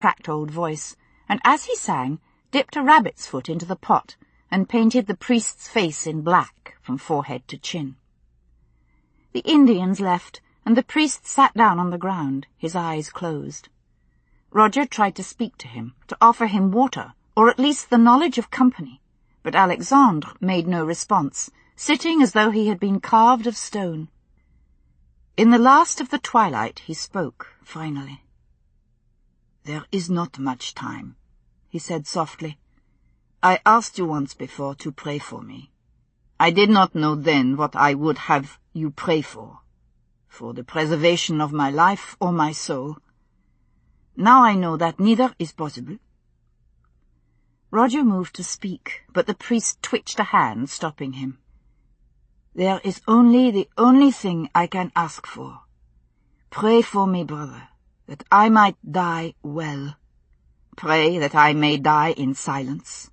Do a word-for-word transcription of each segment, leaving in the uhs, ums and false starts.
cracked old voice, and as he sang, dipped a rabbit's foot into the pot and painted the priest's face in black from forehead to chin. The Indians left, and the priest sat down on the ground, his eyes closed. Roger tried to speak to him, to offer him water, or at least the knowledge of company, but Alexandre made no response, sitting as though he had been carved of stone. In the last of the twilight he spoke, finally. "There is not much time," he said softly. "I asked you once before to pray for me. I did not know then what I would have you pray for, for the preservation of my life or my soul. Now I know that neither is possible." Roger moved to speak, but the priest twitched a hand, stopping him. "There is only the only thing I can ask for. Pray for me, brother, that I might die well. Pray that I may die in silence."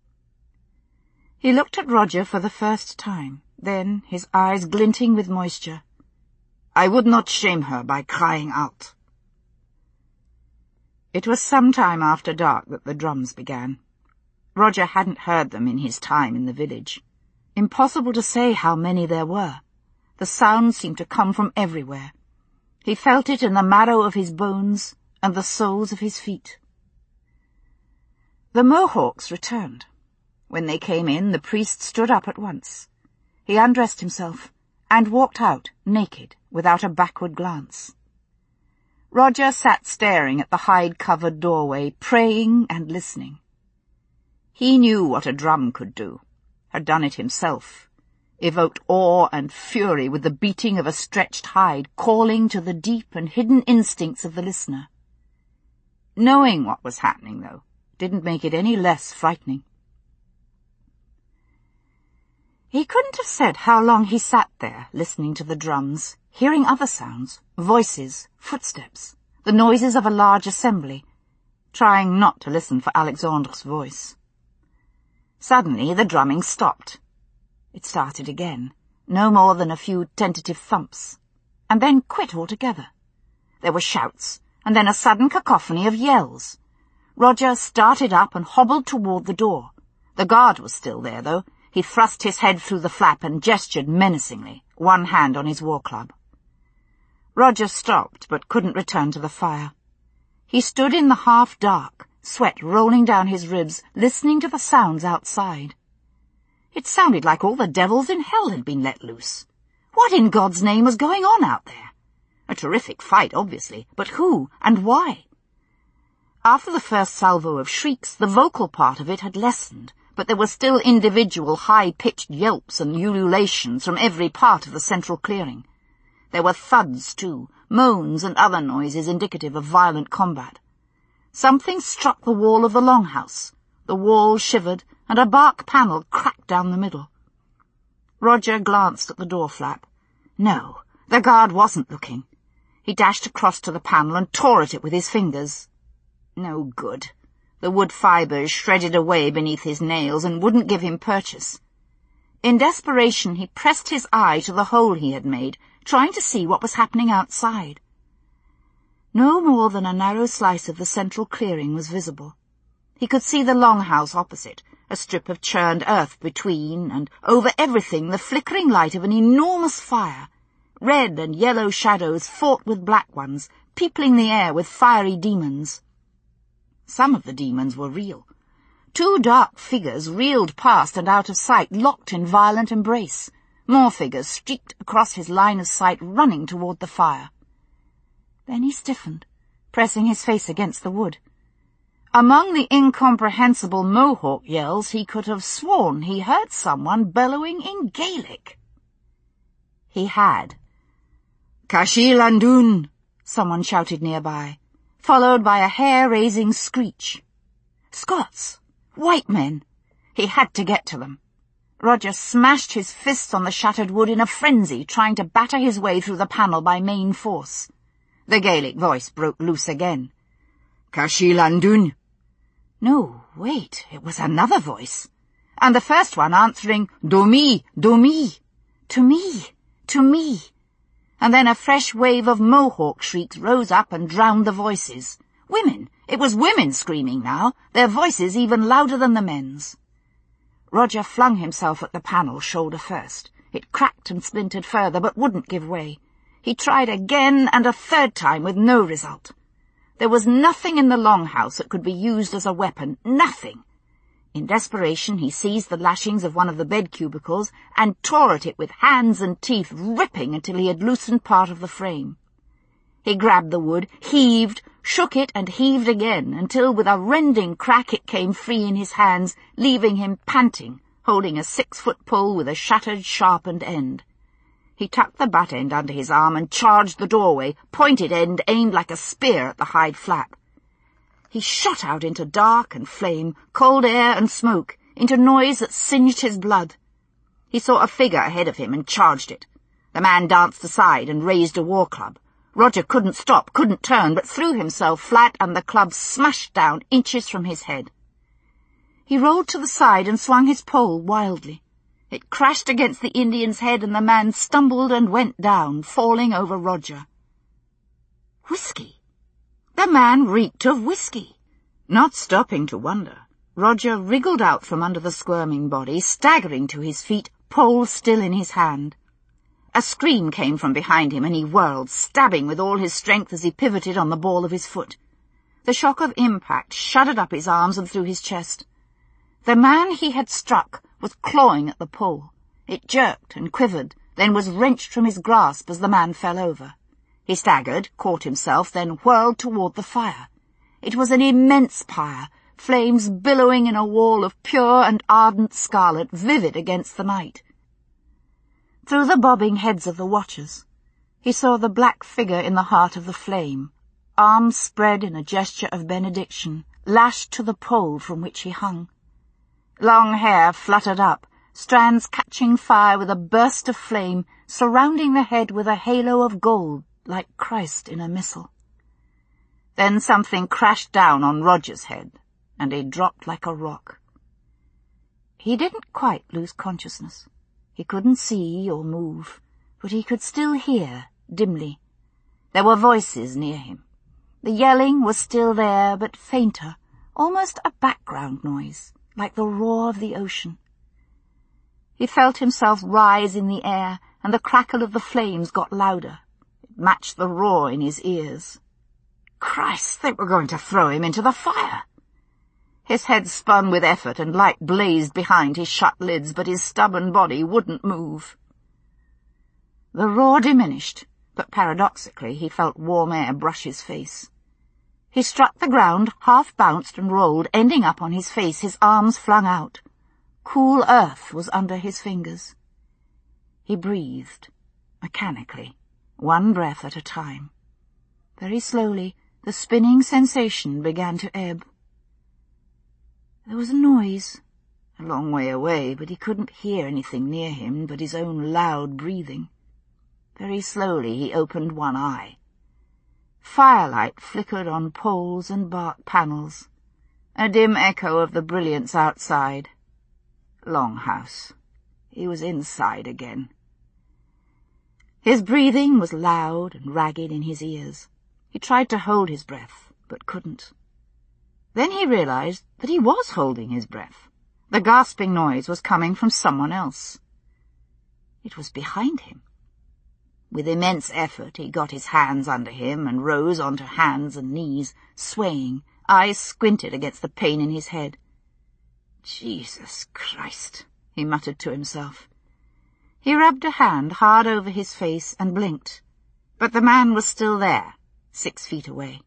He looked at Roger for the first time, then, his eyes glinting with moisture. "I would not shame her by crying out." It was some time after dark that the drums began. Roger hadn't heard them in his time in the village. Impossible to say how many there were. The sound seemed to come from everywhere. He felt it in the marrow of his bones and the soles of his feet. The Mohawks returned. When they came in, the priest stood up at once. He undressed himself and walked out, naked, without a backward glance. Roger sat staring at the hide-covered doorway, praying and listening. He knew what a drum could do, had done it himself, evoked awe and fury with the beating of a stretched hide, calling to the deep and hidden instincts of the listener. Knowing what was happening, though, didn't make it any less frightening. He couldn't have said how long he sat there, listening to the drums, hearing other sounds, voices, footsteps, the noises of a large assembly, trying not to listen for Alexandre's voice. Suddenly the drumming stopped. It started again, no more than a few tentative thumps, and then quit altogether. There were shouts, and then a sudden cacophony of yells. Roger started up and hobbled toward the door. The guard was still there, though. He thrust his head through the flap and gestured menacingly, one hand on his war club. Roger stopped, but couldn't return to the fire. He stood in the half-dark, sweat rolling down his ribs, listening to the sounds outside. It sounded like all the devils in hell had been let loose. What in God's name was going on out there? A terrific fight, obviously, but who and why? After the first salvo of shrieks, the vocal part of it had lessened, but there were still individual high-pitched yelps and ululations from every part of the central clearing. There were thuds, too, moans and other noises indicative of violent combat. Something struck the wall of the longhouse. The wall shivered, and a bark panel cracked down the middle. Roger glanced at the door flap. No, the guard wasn't looking. He dashed across to the panel and tore at it with his fingers. No good. The wood fibres shredded away beneath his nails and wouldn't give him purchase. In desperation, he pressed his eye to the hole he had made, trying to see what was happening outside. No more than a narrow slice of the central clearing was visible. He could see the longhouse opposite, a strip of churned earth between, and over everything the flickering light of an enormous fire. Red and yellow shadows fought with black ones, peopling the air with fiery demons. Some of the demons were real. Two dark figures reeled past and out of sight, locked in violent embrace. More figures streaked across his line of sight, running toward the fire. Then he stiffened, pressing his face against the wood. Among the incomprehensible Mohawk yells, he could have sworn he heard someone bellowing in Gaelic. He had. "Caishí Landún," someone shouted nearby, followed by a hair-raising screech. Scots! White men! He had to get to them. Roger smashed his fists on the shattered wood in a frenzy, trying to batter his way through the panel by main force. The Gaelic voice broke loose again. "Caishí Landún." No, wait, it was another voice. And the first one answering, "Domi, Domi," to me, to me. And then a fresh wave of Mohawk shrieks rose up and drowned the voices. Women, It was women screaming now, their voices even louder than the men's. Roger flung himself at the panel, shoulder first. It cracked and splintered further, but wouldn't give way. He tried again and a third time with no result. There was nothing in the longhouse that could be used as a weapon, nothing. In desperation, he seized the lashings of one of the bed cubicles and tore at it with hands and teeth, ripping until he had loosened part of the frame. He grabbed the wood, heaved, shook it and heaved again, until with a rending crack it came free in his hands, leaving him panting, holding a six-foot pole with a shattered, sharpened end. He tucked the butt end under his arm and charged the doorway, pointed end aimed like a spear at the hide flap. He shot out into dark and flame, cold air and smoke, into noise that singed his blood. He saw a figure ahead of him and charged it. The man danced aside and raised a war club. Roger couldn't stop, couldn't turn, but threw himself flat and the club smashed down inches from his head. He rolled to the side and swung his pole wildly. It crashed against the Indian's head and the man stumbled and went down, falling over Roger. Whiskey! The man reeked of whiskey. Not stopping to wonder, Roger wriggled out from under the squirming body, staggering to his feet, pole still in his hand. A scream came from behind him and he whirled, stabbing with all his strength as he pivoted on the ball of his foot. The shock of impact shuddered up his arms and through his chest. The man he had struck was clawing at the pole. It jerked and quivered, then was wrenched from his grasp as the man fell over. He staggered, caught himself, then whirled toward the fire. It was an immense pyre, flames billowing in a wall of pure and ardent scarlet, vivid against the night. Through the bobbing heads of the watchers, he saw the black figure in the heart of the flame, arms spread in a gesture of benediction, lashed to the pole from which he hung. Long hair fluttered up, strands catching fire with a burst of flame, surrounding the head with a halo of gold, like Christ in a missal. Then something crashed down on Roger's head, and he dropped like a rock. He didn't quite lose consciousness. He couldn't see or move, but he could still hear, dimly. There were voices near him. The yelling was still there, but fainter, almost a background noise, like the roar of the ocean. He felt himself rise in the air, and the crackle of the flames got louder. It matched the roar in his ears. Christ, they were going to throw him into the fire! His head spun with effort and light blazed behind his shut lids, but his stubborn body wouldn't move. The roar diminished, but paradoxically he felt warm air brush his face. He struck the ground, half bounced and rolled, ending up on his face, his arms flung out. Cool earth was under his fingers. He breathed, mechanically, one breath at a time. Very slowly, the spinning sensation began to ebb. There was a noise, a long way away, but he couldn't hear anything near him but his own loud breathing. Very slowly he opened one eye. Firelight flickered on poles and bark panels, a dim echo of the brilliance outside. Longhouse. He was inside again. His breathing was loud and ragged in his ears. He tried to hold his breath, but couldn't. Then he realized that he was holding his breath. The gasping noise was coming from someone else. It was behind him. With immense effort he got his hands under him and rose onto hands and knees, swaying, eyes squinted against the pain in his head. Jesus Christ, he muttered to himself. He rubbed a hand hard over his face and blinked, but the man was still there, six feet away.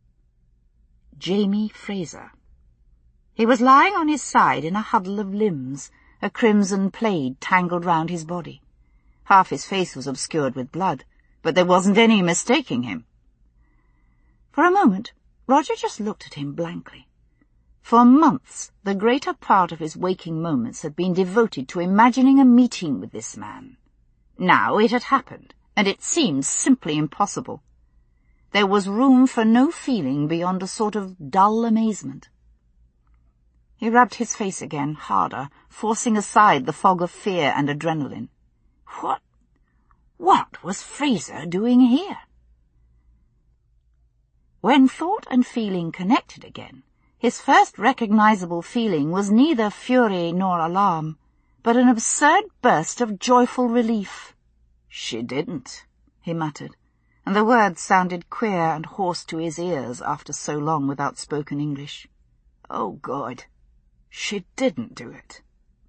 Jamie Fraser. He was lying on his side in a huddle of limbs, a crimson plaid tangled round his body. Half his face was obscured with blood, but there wasn't any mistaking him. For a moment, Roger just looked at him blankly. For months, the greater part of his waking moments had been devoted to imagining a meeting with this man. Now it had happened, and it seemed simply impossible. There was room for no feeling beyond a sort of dull amazement. He rubbed his face again, harder, forcing aside the fog of fear and adrenaline. What, what was Fraser doing here? When thought and feeling connected again, his first recognizable feeling was neither fury nor alarm, but an absurd burst of joyful relief. "She didn't," he muttered, and the words sounded queer and hoarse to his ears after so long without spoken English. "Oh, God, she didn't do it."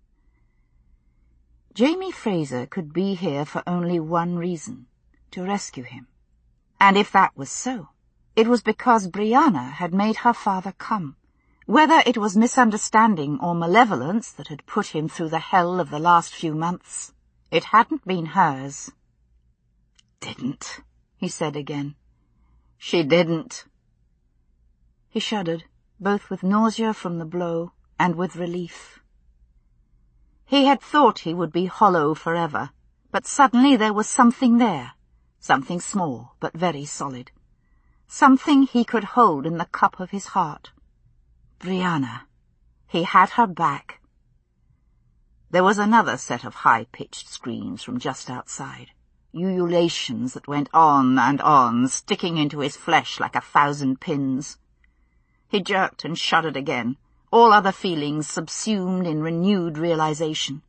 Jamie Fraser could be here for only one reason, to rescue him. And if that was so, it was because Brianna had made her father come. Whether it was misunderstanding or malevolence that had put him through the hell of the last few months, it hadn't been hers. "Didn't," he said again. "She didn't." He shuddered, both with nausea from the blow and with relief. He had thought he would be hollow forever, but suddenly there was something there, something small but very solid, something he could hold in the cup of his heart. Brianna. He had her back. There was another set of high-pitched screams from just outside, ululations that went on and on, sticking into his flesh like a thousand pins. He jerked and shuddered again, all other feelings subsumed in renewed realization.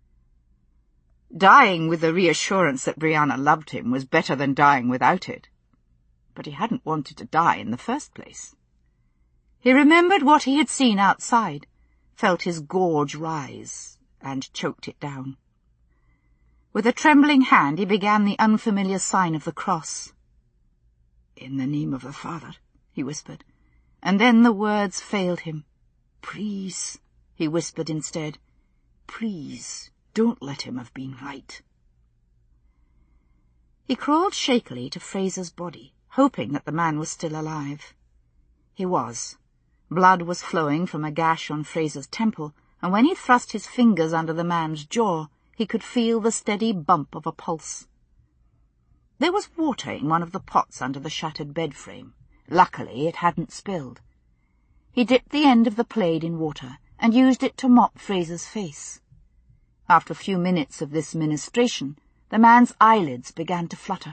Dying with the reassurance that Brianna loved him was better than dying without it. But he hadn't wanted to die in the first place. He remembered what he had seen outside, felt his gorge rise, and choked it down. With a trembling hand he began the unfamiliar sign of the cross. "In the name of the Father," he whispered, and then the words failed him. "Please," he whispered instead, "please, don't let him have been right." He crawled shakily to Fraser's body, hoping that the man was still alive. He was. Blood was flowing from a gash on Fraser's temple, and when he thrust his fingers under the man's jaw, he could feel the steady bump of a pulse. There was water in one of the pots under the shattered bed frame. Luckily, it hadn't spilled. He dipped the end of the plate in water and used it to mop Fraser's face. After a few minutes of this ministration, the man's eyelids began to flutter.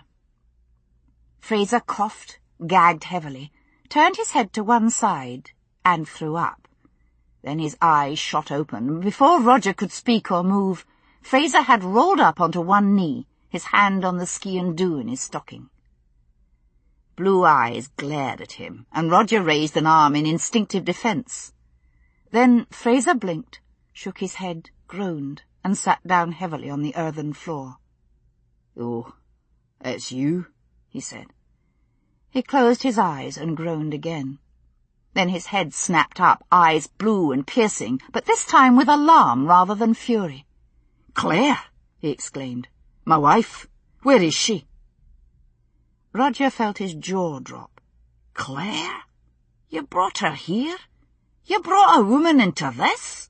Fraser coughed, gagged heavily, turned his head to one side, and threw up. Then his eyes shot open, and before Roger could speak or move, Fraser had rolled up onto one knee, his hand on the ski-and-do in his stocking. Blue eyes glared at him, and Roger raised an arm in instinctive defence. Then Fraser blinked, shook his head, groaned, and sat down heavily on the earthen floor. "Oh, it's you," he said. He closed his eyes and groaned again. Then his head snapped up, eyes blue and piercing, but this time with alarm rather than fury. "Claire!" he exclaimed. "My wife! Where is she?" Roger felt his jaw drop. "Claire? You brought her here? You brought a woman into this?"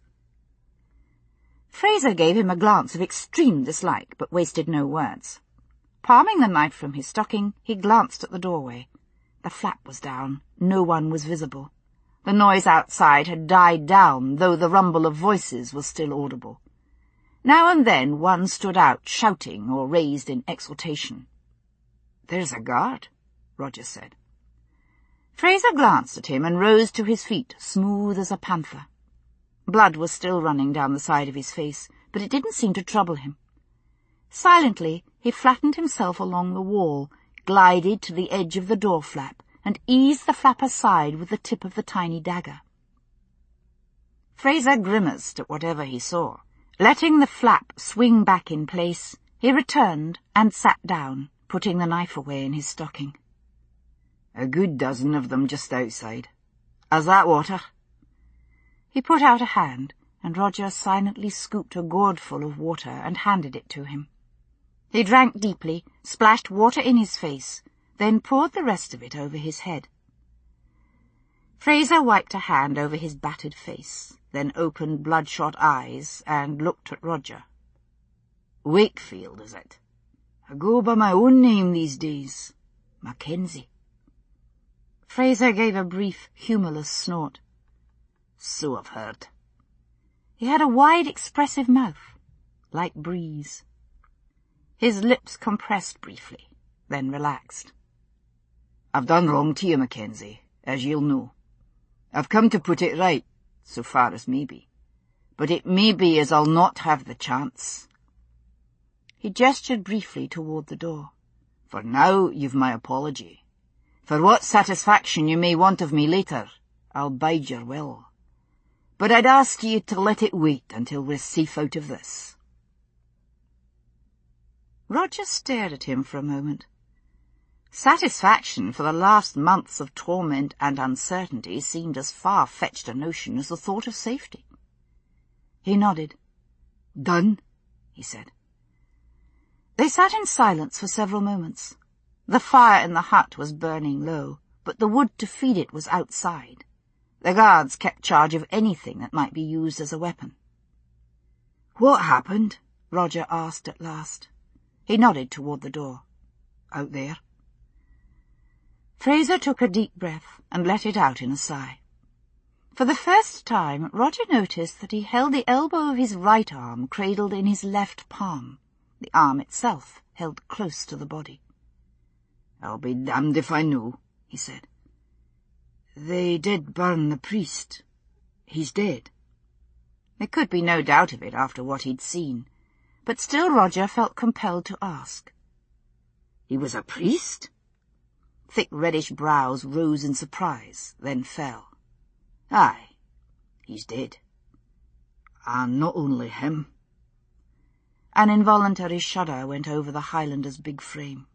Fraser gave him a glance of extreme dislike, but wasted no words. Palming the knife from his stocking, he glanced at the doorway. The flap was down. No one was visible. The noise outside had died down, though the rumble of voices was still audible. Now and then one stood out, shouting or raised in exultation. "There's a guard," Roger said. Fraser glanced at him and rose to his feet, smooth as a panther. Blood was still running down the side of his face, but it didn't seem to trouble him. Silently, he flattened himself along the wall, glided to the edge of the door flap, and eased the flap aside with the tip of the tiny dagger. Fraser grimaced at whatever he saw. Letting the flap swing back in place, he returned and sat down, putting the knife away in his stocking. "A good dozen of them just outside. Has that water?" He put out a hand, and Roger silently scooped a gourdful of water and handed it to him. He drank deeply, splashed water in his face, then poured the rest of it over his head. Fraser wiped a hand over his battered face, then opened bloodshot eyes and looked at Roger. "Wakefield, is it? I go by my own name these days. Mackenzie." Fraser gave a brief, humourless snort. "So I've heard." He had a wide, expressive mouth, like Breeze. His lips compressed briefly, then relaxed. I've done wrong to you, Mackenzie, as you'll know. I've come to put it right, so far as may be. But it may be as I'll not have the chance. He gestured briefly toward the door. For now you've my apology. For what satisfaction you may want of me later, I'll bide your will. But I'd ask you to let it wait until we're safe out of this. Roger stared at him for a moment. Satisfaction for the last months of torment and uncertainty seemed as far-fetched a notion as the thought of safety. He nodded. Done, he said. They sat in silence for several moments. The fire in the hut was burning low, but the wood to feed it was outside. The guards kept charge of anything that might be used as a weapon. What happened? Roger asked at last. He nodded toward the door. Out there. Fraser took a deep breath and let it out in a sigh. For the first time, Roger noticed that he held the elbow of his right arm cradled in his left palm, the arm itself held close to the body. I'll be damned if I know, he said. They did burn the priest. He's dead. There could be no doubt of it after what he'd seen, but still Roger felt compelled to ask. He was a priest? Thick reddish brows rose in surprise, then fell. Aye, he's dead. And not only him. An involuntary shudder went over the Highlander's big frame.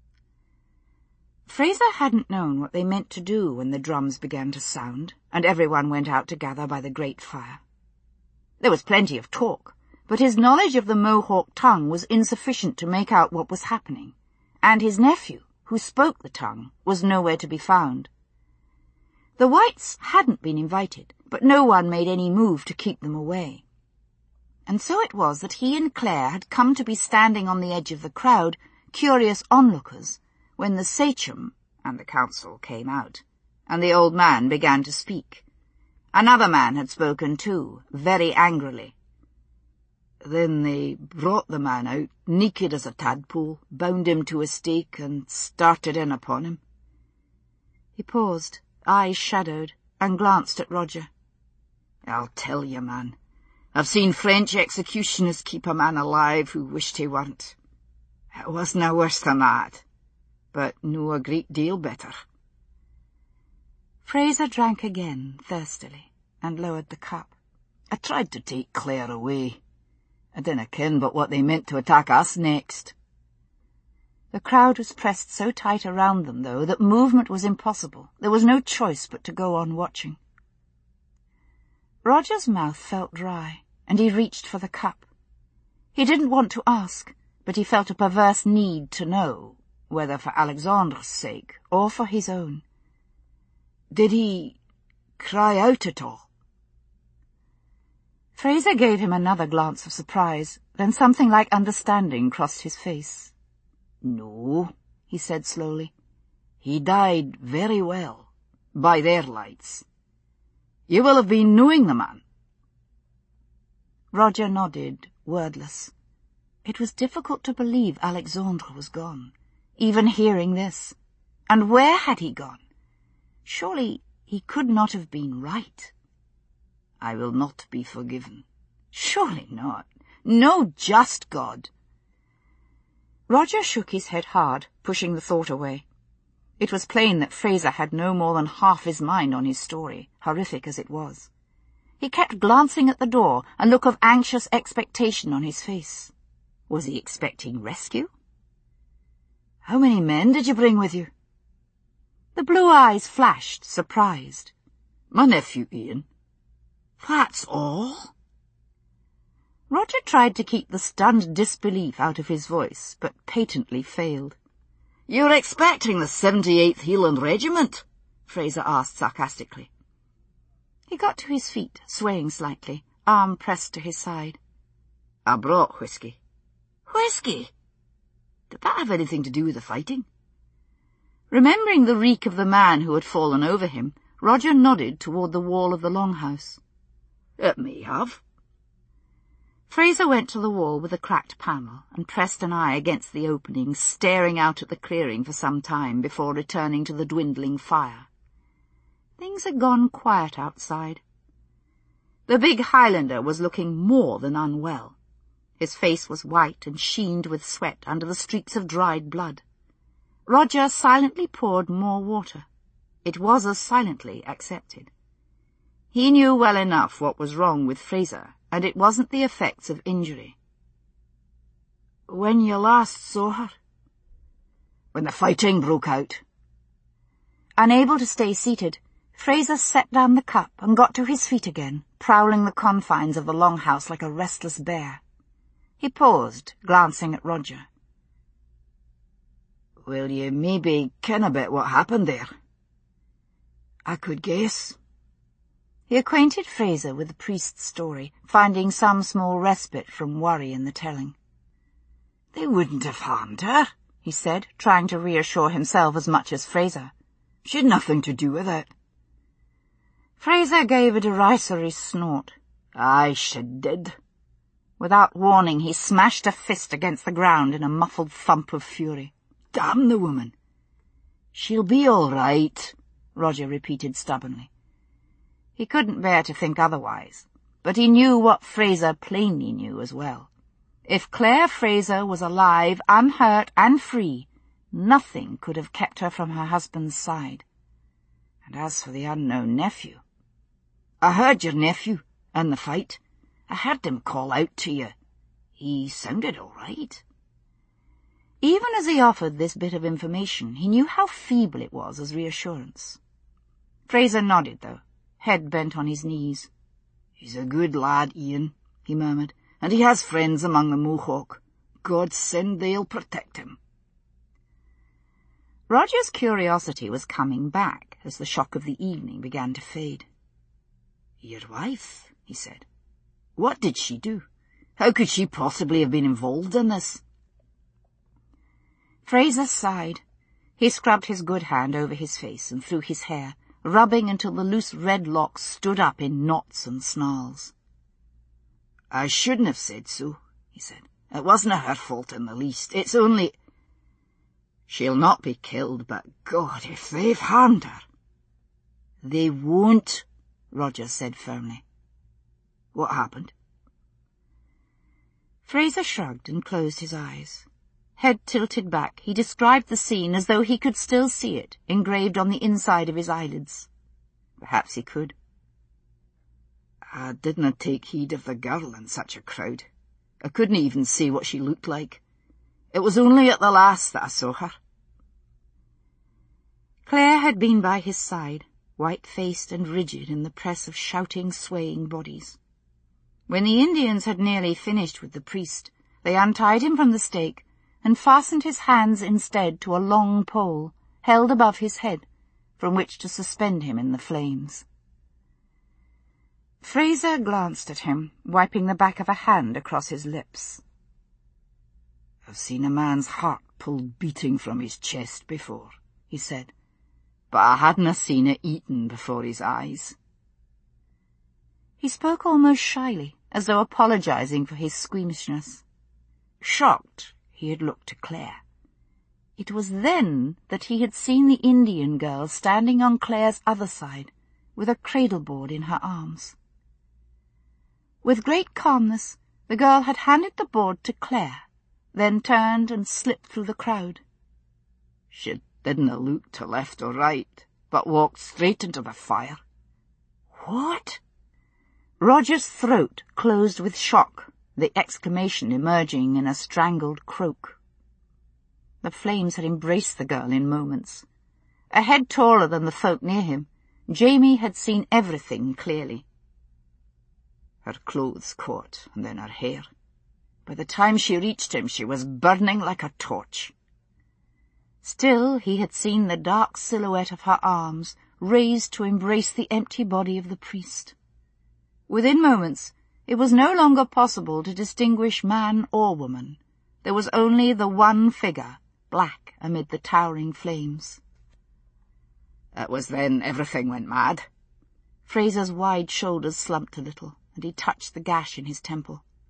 Fraser hadn't known what they meant to do when the drums began to sound, and everyone went out to gather by the great fire. There was plenty of talk, but his knowledge of the Mohawk tongue was insufficient to make out what was happening, and his nephew, who spoke the tongue, was nowhere to be found. The whites hadn't been invited, but no one made any move to keep them away. And so it was that he and Claire had come to be standing on the edge of the crowd, curious onlookers, when the sachem and the council came out, and the old man began to speak. Another man had spoken too, very angrily. Then they brought the man out, naked as a tadpole, bound him to a stake, and started in upon him. He paused, eyes shadowed, and glanced at Roger. I'll tell you, man, I've seen French executioners keep a man alive who wished he weren't. It wasna worse than that, but no a great deal better. Fraser drank again, thirstily, and lowered the cup. I tried to take Claire away. I dinna ken but what they meant to attack us next. The crowd was pressed so tight around them, though, that movement was impossible. There was no choice but to go on watching. Roger's mouth felt dry, and he reached for the cup. He didn't want to ask, but he felt a perverse need to know, whether for Alexandre's sake or for his own. Did he cry out at all? Fraser gave him another glance of surprise, then something like understanding crossed his face. No, he said slowly. He died very well, by their lights. You will have been knowing the man. Roger nodded, wordless. It was difficult to believe Alexandre was gone, even hearing this. And where had he gone? Surely he could not have been right. I will not be forgiven. Surely not. No just God. Roger shook his head hard, pushing the thought away. It was plain that Fraser had no more than half his mind on his story, horrific as it was. He kept glancing at the door, a look of anxious expectation on his face. Was he expecting rescue? How many men did you bring with you? The blue eyes flashed, surprised. My nephew, Ian. That's all? Roger tried to keep the stunned disbelief out of his voice, but patently failed. You're expecting the seventy-eighth Highland Regiment? Fraser asked sarcastically. He got to his feet, swaying slightly, arm pressed to his side. I brought whiskey. Whiskey? Did that have anything to do with the fighting? Remembering the reek of the man who had fallen over him, Roger nodded toward the wall of the longhouse. It may have. Fraser went to the wall with a cracked panel and pressed an eye against the opening, staring out at the clearing for some time before returning to the dwindling fire. Things had gone quiet outside. The big Highlander was looking more than unwell. His face was white and sheened with sweat under the streaks of dried blood. Roger silently poured more water. It was as silently accepted. He knew well enough what was wrong with Fraser, and it wasn't the effects of injury. When you last saw her? When the fighting broke out. Unable to stay seated, Fraser set down the cup and got to his feet again, prowling the confines of the longhouse like a restless bear. He paused, glancing at Roger. Will you maybe ken a bit what happened there? I could guess. He acquainted Fraser with the priest's story, finding some small respite from worry in the telling. They wouldn't have harmed her, he said, trying to reassure himself as much as Fraser. She'd nothing to do with it. Fraser gave a derisory snort. Aye, she did. Without warning, he smashed a fist against the ground in a muffled thump of fury. Damn the woman. She'll be all right, Roger repeated stubbornly. He couldn't bear to think otherwise, but he knew what Fraser plainly knew as well. If Claire Fraser was alive, unhurt and free, nothing could have kept her from her husband's side. And as for the unknown nephew... I heard your nephew in the fight. I heard him call out to you. He sounded all right. Even as he offered this bit of information, he knew how feeble it was as reassurance. Fraser nodded, though, head bent on his knees. He's a good lad, Ian, he murmured, and he has friends among the Mohawk. God send they'll protect him. Roger's curiosity was coming back as the shock of the evening began to fade. Your wife, he said. What did she do? How could she possibly have been involved in this? Fraser sighed. He scrubbed his good hand over his face and through his hair, rubbing until the loose red locks stood up in knots and snarls. I shouldn't have said so, he said. It wasn't her fault in the least. It's only... She'll not be killed, but God, if they've harmed her... They won't, Roger said firmly. What happened? Fraser shrugged and closed his eyes. Head tilted back, he described the scene as though he could still see it, engraved on the inside of his eyelids. Perhaps he could. I didn't take heed of the girl in such a crowd. I couldn't even see what she looked like. It was only at the last that I saw her. Claire had been by his side, white-faced and rigid in the press of shouting, swaying bodies. When the Indians had nearly finished with the priest, they untied him from the stake and fastened his hands instead to a long pole held above his head, from which to suspend him in the flames. Fraser glanced at him, wiping the back of a hand across his lips. I've seen a man's heart pulled beating from his chest before, he said, but I hadn't seen it eaten before his eyes. He spoke almost shyly, as though apologizing for his squeamishness. Shocked, he had looked to Claire. It was then that he had seen the Indian girl standing on Claire's other side, with a cradle-board in her arms. With great calmness, the girl had handed the board to Claire, then turned and slipped through the crowd. She didn't look to left or right, but walked straight into the fire. What? Roger's throat closed with shock, the exclamation emerging in a strangled croak. The flames had embraced the girl in moments. A head taller than the folk near him, Jamie had seen everything clearly. Her clothes caught, and then her hair. By the time she reached him, she was burning like a torch. Still, he had seen the dark silhouette of her arms raised to embrace the empty body of the priest. Within moments, it was no longer possible to distinguish man or woman. There was only the one figure, black amid the towering flames. It was then everything went mad. Fraser's wide shoulders slumped a little, and he touched the gash in his temple.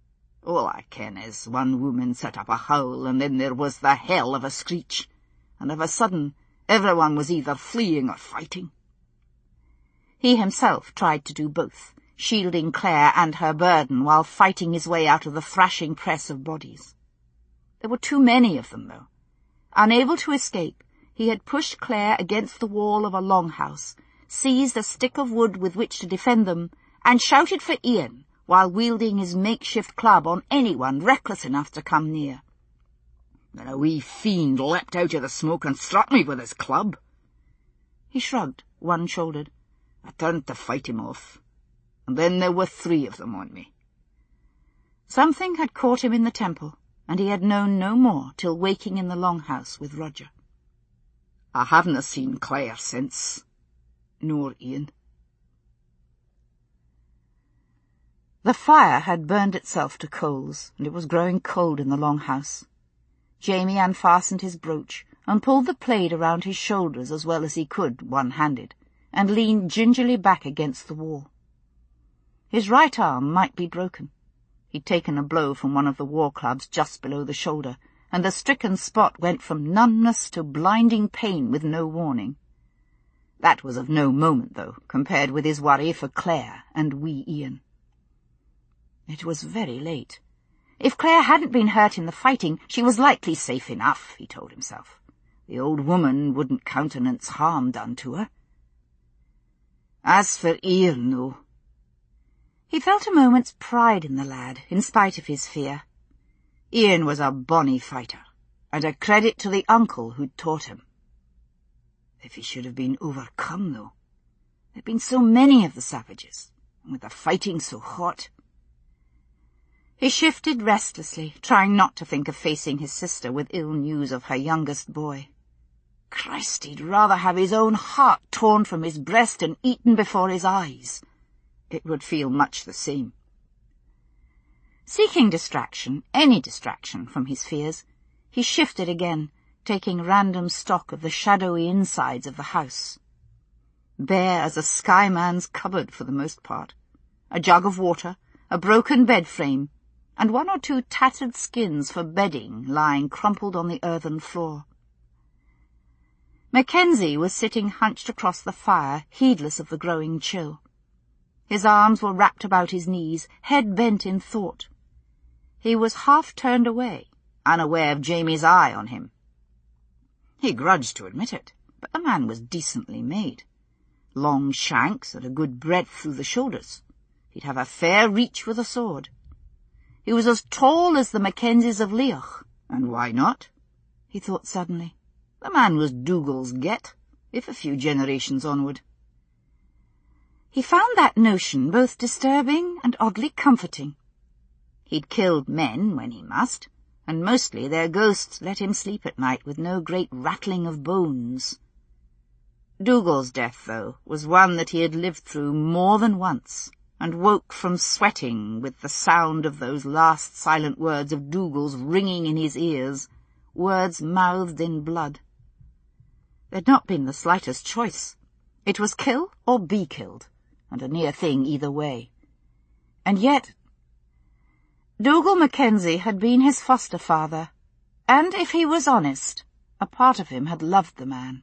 All I ken is one woman set up a howl, and then there was the hell of a screech, and of a sudden everyone was either fleeing or fighting. He himself tried to do both, shielding Claire and her burden while fighting his way out of the thrashing press of bodies. There were too many of them, though. Unable to escape, he had pushed Claire against the wall of a longhouse, seized a stick of wood with which to defend them, and shouted for Ian while wielding his makeshift club on anyone reckless enough to come near. Then a wee fiend leapt out of the smoke and struck me with his club. He shrugged, one-shouldered. I turned to fight him off, and then there were three of them on me. Something had caught him in the temple, and he had known no more till waking in the longhouse with Roger. I haven't seen Claire since, nor Ian. The fire had burned itself to coals, and it was growing cold in the longhouse. Jamie unfastened his brooch and pulled the plaid around his shoulders as well as he could, one-handed, and leaned gingerly back against the wall. His right arm might be broken. He'd taken a blow from one of the war clubs just below the shoulder, and the stricken spot went from numbness to blinding pain with no warning. That was of no moment, though, compared with his worry for Claire and wee Ian. It was very late. If Claire hadn't been hurt in the fighting, she was likely safe enough, he told himself. The old woman wouldn't countenance harm done to her. As for Ian, though, he felt a moment's pride in the lad, in spite of his fear. Ian was a bonny fighter, and a credit to the uncle who'd taught him. If he should have been overcome, though. There'd been so many of the savages, and with the fighting so hot. He shifted restlessly, trying not to think of facing his sister with ill news of her youngest boy. Christ, he'd rather have his own heart torn from his breast and eaten before his eyes. It would feel much the same. Seeking distraction, any distraction from his fears, he shifted again, taking random stock of the shadowy insides of the house. Bare as a skyman's cupboard for the most part. A jug of water, a broken bed frame, and one or two tattered skins for bedding lying crumpled on the earthen floor. Mackenzie was sitting hunched across the fire, heedless of the growing chill. His arms were wrapped about his knees, head bent in thought. He was half turned away, unaware of Jamie's eye on him. He grudged to admit it, but the man was decently made. Long shanks and a good breadth through the shoulders. He'd have a fair reach with a sword. He was as tall as the Mackenzies of Leoch, and why not? He thought suddenly. The man was Dougal's get, if a few generations onward. He found that notion both disturbing and oddly comforting. He'd killed men when he must, and mostly their ghosts let him sleep at night with no great rattling of bones. Dougal's death, though, was one that he had lived through more than once, and woke from sweating with the sound of those last silent words of Dougal's ringing in his ears, words mouthed in blood. There'd not been the slightest choice. It was kill or be killed, and a near thing either way. And yet, Dougal Mackenzie had been his foster father, and if he was honest, a part of him had loved the man.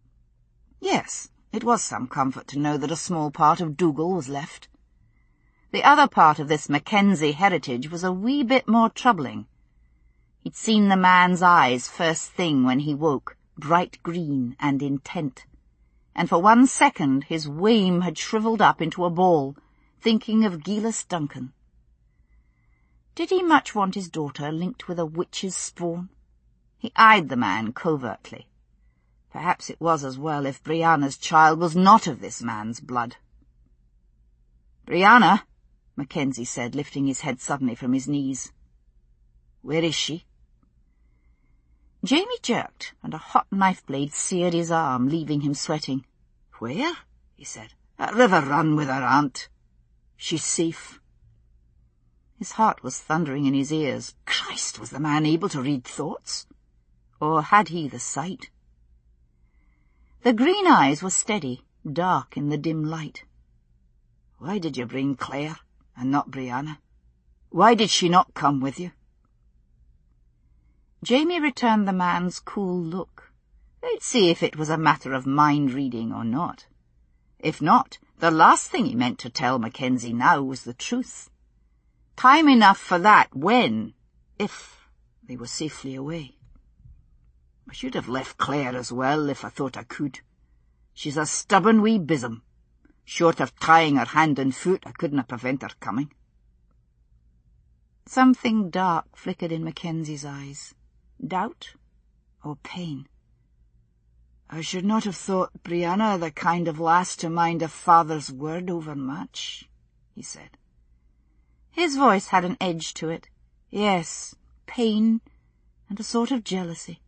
Yes, it was some comfort to know that a small part of Dougal was left. The other part of this Mackenzie heritage was a wee bit more troubling. He'd seen the man's eyes first thing when he woke, bright green and intent, and for one second his wame had shriveled up into a ball, thinking of Gilas Duncan. Did he much want his daughter linked with a witch's spawn? He eyed the man covertly. Perhaps it was as well if Brianna's child was not of this man's blood. "Brianna," Mackenzie said, lifting his head suddenly from his knees. "Where is she?" Jamie jerked, and a hot knife blade seared his arm, leaving him sweating. "Where?" he said. "At River Run with her aunt. She's safe." His heart was thundering in his ears. Christ, was the man able to read thoughts? Or had he the sight? The green eyes were steady, dark in the dim light. "Why did you bring Claire, and not Brianna?" Why did she not come with you?" Jamie returned the man's cool look. They'd see if it was a matter of mind-reading or not. If not, the last thing he meant to tell Mackenzie now was the truth. Time enough for that when, if, they were safely away. "I should have left Claire as well if I thought I could. She's a stubborn wee bizzum. Short of tying her hand and foot, I couldn't have prevent her coming." Something dark flickered in Mackenzie's eyes. Doubt or pain? "I should not have thought Brianna the kind of lass to mind a father's word overmuch," he said. His voice had an edge to it. Yes, pain and a sort of jealousy.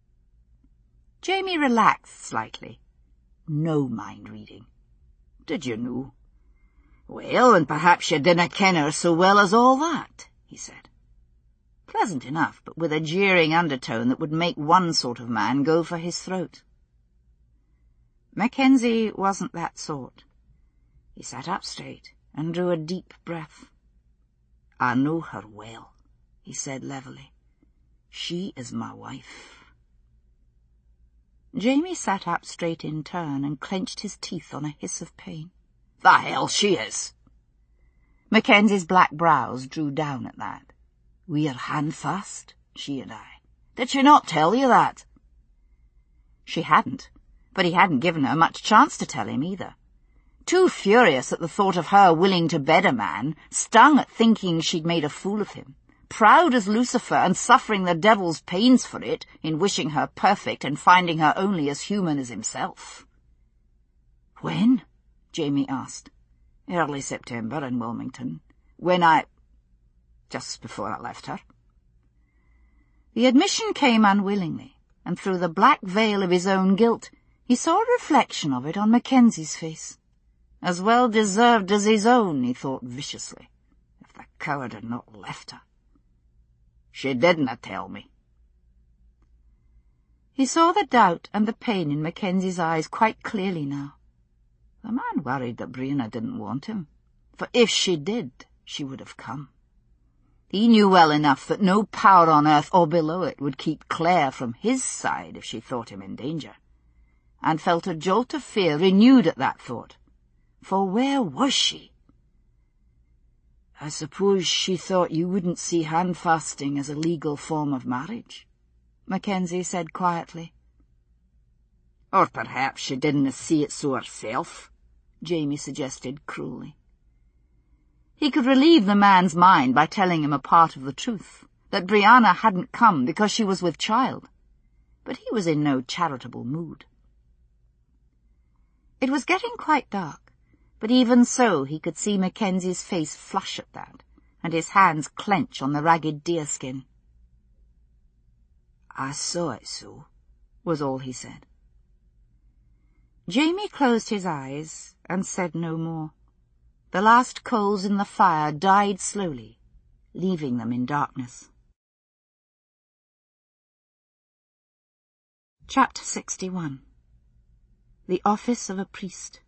Jamie relaxed slightly. No mind-reading. "Did you know?" "Well, and perhaps you dinna ken her so well as all that," he said. Pleasant enough, but with a jeering undertone that would make one sort of man go for his throat. Mackenzie wasn't that sort. He sat up straight and drew a deep breath. "I know her well," he said levelly. "She is my wife." Jamie sat up straight in turn and clenched his teeth on a hiss of pain. "The hell she is!" Mackenzie's black brows drew down at that. "We're handfast, she and I. Did she not tell you that?" She hadn't, but he hadn't given her much chance to tell him either. Too furious at the thought of her willing to bed a man, stung at thinking she'd made a fool of him, proud as Lucifer and suffering the devil's pains for it in wishing her perfect and finding her only as human as himself. "When?" Jamie asked. "Early September in Wilmington. When I... just before I left her." The admission came unwillingly, and through the black veil of his own guilt he saw a reflection of it on Mackenzie's face. As well deserved as his own, he thought viciously, if the coward had not left her. "She didna tell me." He saw the doubt and the pain in Mackenzie's eyes quite clearly now. The man worried that Brianna didn't want him, for if she did, she would have come. He knew well enough that no power on earth or below it would keep Claire from his side if she thought him in danger, and felt a jolt of fear renewed at that thought. For where was she? "I suppose she thought you wouldn't see handfasting as a legal form of marriage," Mackenzie said quietly. "Or perhaps she didn't see it so herself," Jamie suggested cruelly. He could relieve the man's mind by telling him a part of the truth, that Brianna hadn't come because she was with child, but he was in no charitable mood. It was getting quite dark, but even so he could see Mackenzie's face flush at that, and his hands clench on the ragged deerskin. "I saw it so," was all he said. Jamie closed his eyes and said no more. The last coals in the fire died slowly, leaving them in darkness. Chapter sixty-one. The Office of a Priest.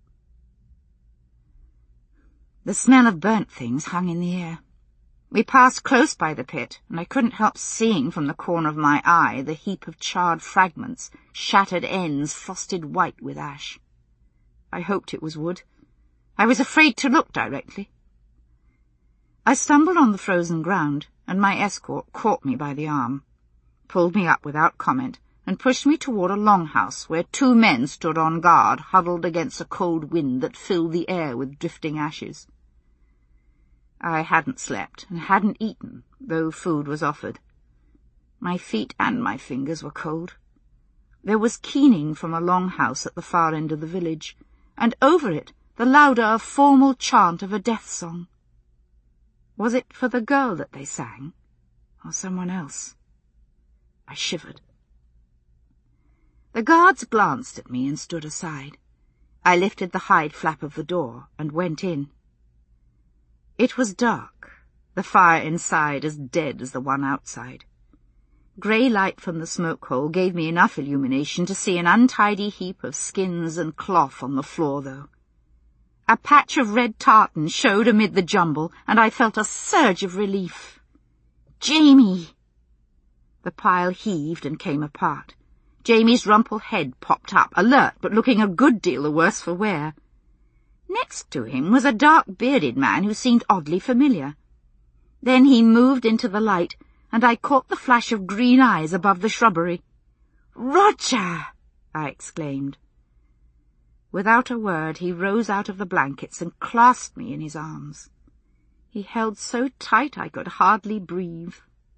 The smell of burnt things hung in the air. We passed close by the pit, and I couldn't help seeing from the corner of my eye the heap of charred fragments, shattered ends frosted white with ash. I hoped it was wood. I was afraid to look directly. I stumbled on the frozen ground, and my escort caught me by the arm, pulled me up without comment, and pushed me toward a longhouse where two men stood on guard, huddled against a cold wind that filled the air with drifting ashes. I hadn't slept and hadn't eaten, though food was offered. My feet and my fingers were cold. There was keening from a longhouse at the far end of the village, and over it the louder, formal chant of a death song. Was it for the girl that they sang, or someone else? I shivered. The guards glanced at me and stood aside. I lifted the hide flap of the door and went in. It was dark, the fire inside as dead as the one outside. Grey light from the smoke hole gave me enough illumination to see an untidy heap of skins and cloth on the floor, though. A patch of red tartan showed amid the jumble, and I felt a surge of relief. Jamie! The pile heaved and came apart. Jamie's rumpled head popped up, alert but looking a good deal the worse for wear. Next to him was a dark-bearded man who seemed oddly familiar. Then he moved into the light, and I caught the flash of green eyes above the shrubbery. "Roger!" I exclaimed. Without a word, he rose out of the blankets and clasped me in his arms. He held so tight I could hardly breathe.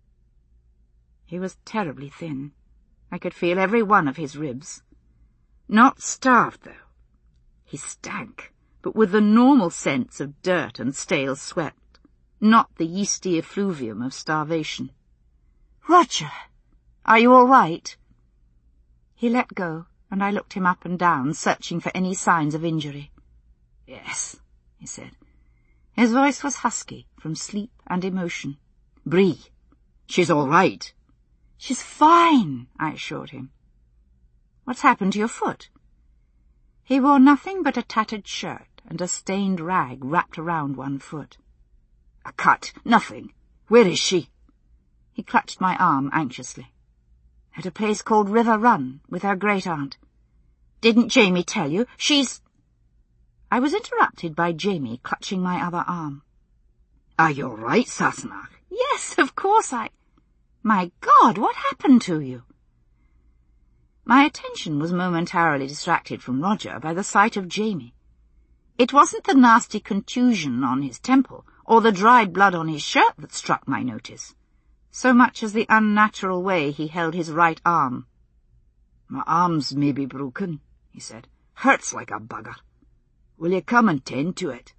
He was terribly thin. I could feel every one of his ribs. Not starved, though. He stank, but with the normal sense of dirt and stale sweat, not the yeasty effluvium of starvation. "Roger, are you all right?" He let go, and I looked him up and down, searching for any signs of injury. "Yes," he said. His voice was husky from sleep and emotion. "Bree, she's all right." "She's fine," I assured him. "What's happened to your foot?" He wore nothing but a tattered shirt and a stained rag wrapped around one foot. "A cut, nothing. Where is she?" He clutched my arm anxiously. "At a place called River Run, with her great-aunt. Didn't Jamie tell you? She's—" I was interrupted by Jamie clutching my other arm. "Are you all right, Sassenach?" "Yes, of course I—" "My God, what happened to you?" My attention was momentarily distracted from Roger by the sight of Jamie. It wasn't the nasty contusion on his temple or the dried blood on his shirt that struck my notice, so much as the unnatural way he held his right arm. "My arm's maybe broken," he said. "Hurts like a bugger. Will you come and tend to it?"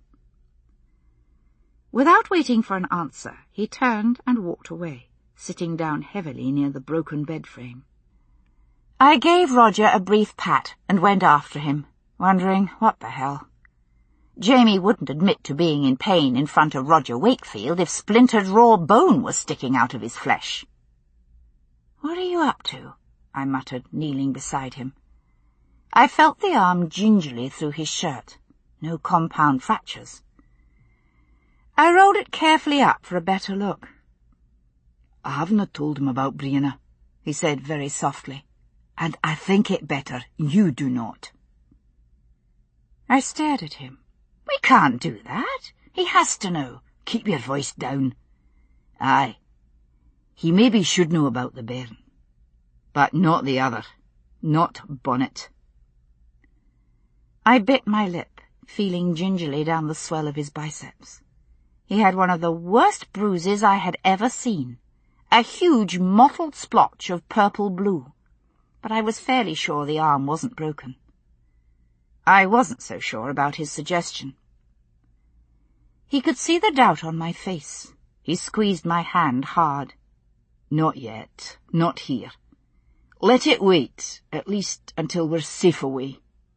Without waiting for an answer, he turned and walked away, sitting down heavily near the broken bed frame. I gave Roger a brief pat and went after him, wondering what the hell. Jamie wouldn't admit to being in pain in front of Roger Wakefield if splintered raw bone was sticking out of his flesh. "What are you up to?" I muttered, kneeling beside him. I felt the arm gingerly through his shirt. No compound fractures. I rolled it carefully up for a better look. "I haven't told him about Brianna," he said very softly, "and I think it better you do not." I stared at him. "We can't do that. He has to know." "Keep your voice down." "Aye. He maybe should know about the bairn. But not the other. Not Bonnet." I bit my lip, feeling gingerly down the swell of his biceps. He had one of the worst bruises I had ever seen. A huge mottled splotch of purple-blue. But I was fairly sure the arm wasn't broken. I wasn't so sure about his suggestion. He could see the doubt on my face. He squeezed my hand hard. "Not yet. Not here. Let it wait, at least until we're safe away."